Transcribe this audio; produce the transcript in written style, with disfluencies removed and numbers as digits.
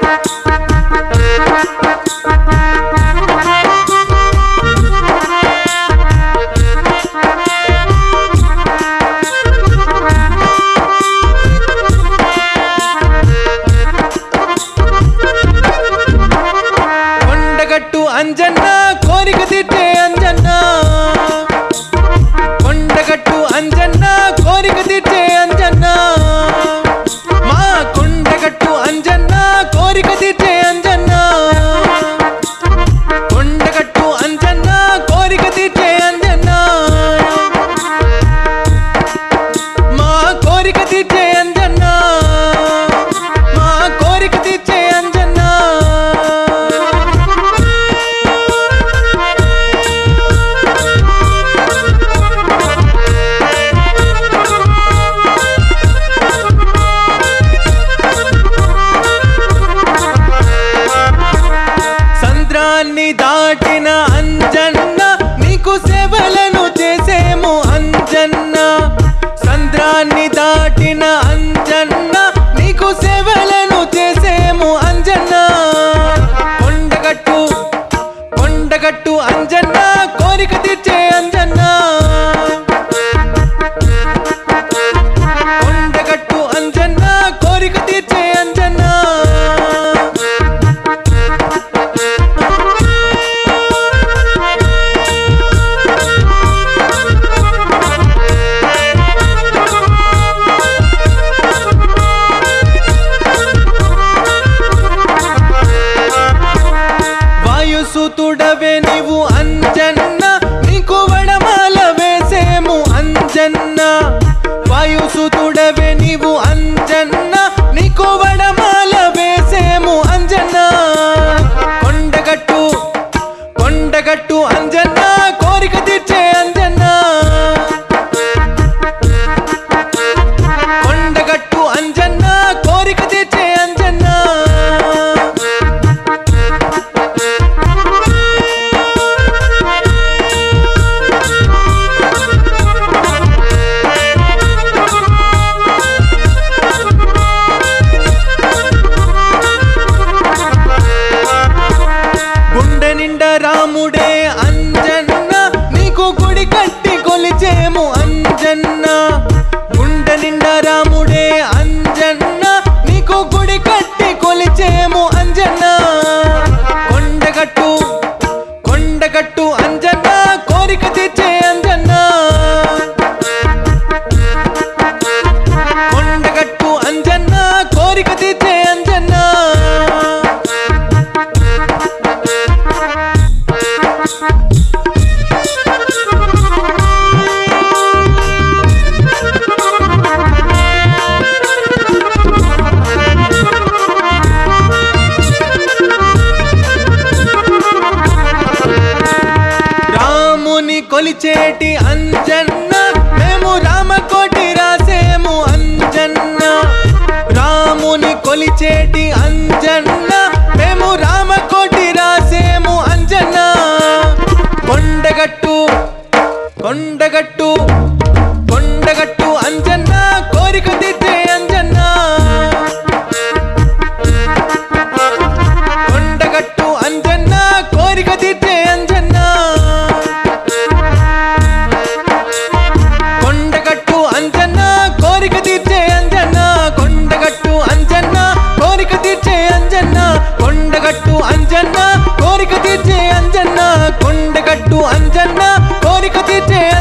కొండగట్టు అంజన్న కోరిక తీర్చే అంజన్న, కొండగట్టు అంజన్న కోరిక తీర్చే అంజన్న, మా కొండగట్టు అంజన్న కోరిక తీర్చే అంజన్న, కొండగట్టు అంజన్న కోరిక తీర్చే అంజన్న, మా కోరిక తీర్చే అంజన్న, మా కోరిక తీర్చే అంజన్న. సంద్రాన్ని దాటిన అంజన్న నీకు సేవలను చేసేము అంజన్న, సంద్రాన్ని దాటిన అంజన్న నీకు సేవలను చేసేము అంజన్న, కొండగట్టు కొండగట్టు అంజన్న కోరిక తీర్చే అంజన్న, కొండగట్టు అంజన్న కోరిక తీర్చే అంజన్న. వాయుసుతుడవే నీవు అంజన్న నీకు వడమాల వేసేము అంజన్న, వాయుసుతుడవే నీవు అంజన్న నీకు వడమాల వేసేము అంజన్న, కొండగట్టు కొండగట్టు అంజన్న కోరిక తీర్చే అంజన్న, కొండగట్టు అంజన్న కోరిక తీర్చే అంజన్న. గుండె నిండా రాముడే అంజన్న నీకు గుడి కట్టి కొలిచేము అంజన్న, గుండె నిండా రాముడే అంజన్న నీకు గుడి కట్టి కొలిచేము అంజన్న, కొండగట్టు కొండగట్టు అంజన్న కోరిక తీర్చే అంజన్న, కొండగట్టు అంజన్న కోరిక తీర్చే అంజన్న. రాముని కొలిచేటి అంజన్న మేము రామకోటి రాసేము అంజన్న, రాముని కొలిచేటి అంజన్న మేము రామకోటి రాసేము అంజన్న, కొండగట్టు కొండగట్టు కొండగట్టు అంజన్న కోరిక తీర్చే అంజన్న, కొండగట్టు అంజన్న కోరిక తీర్చే అంజన్న, కొండగట్టు అంజన్న కోరిక తీర్చే అంజన్న, కొండగట్టు అంజన్న కోరిక తీర్చే అంజన్న, కొండగట్టు అంజన్న కోరిక తీర్చే అంజన్న, కొండగట్టు అంజన్న కోరిక తీర్చే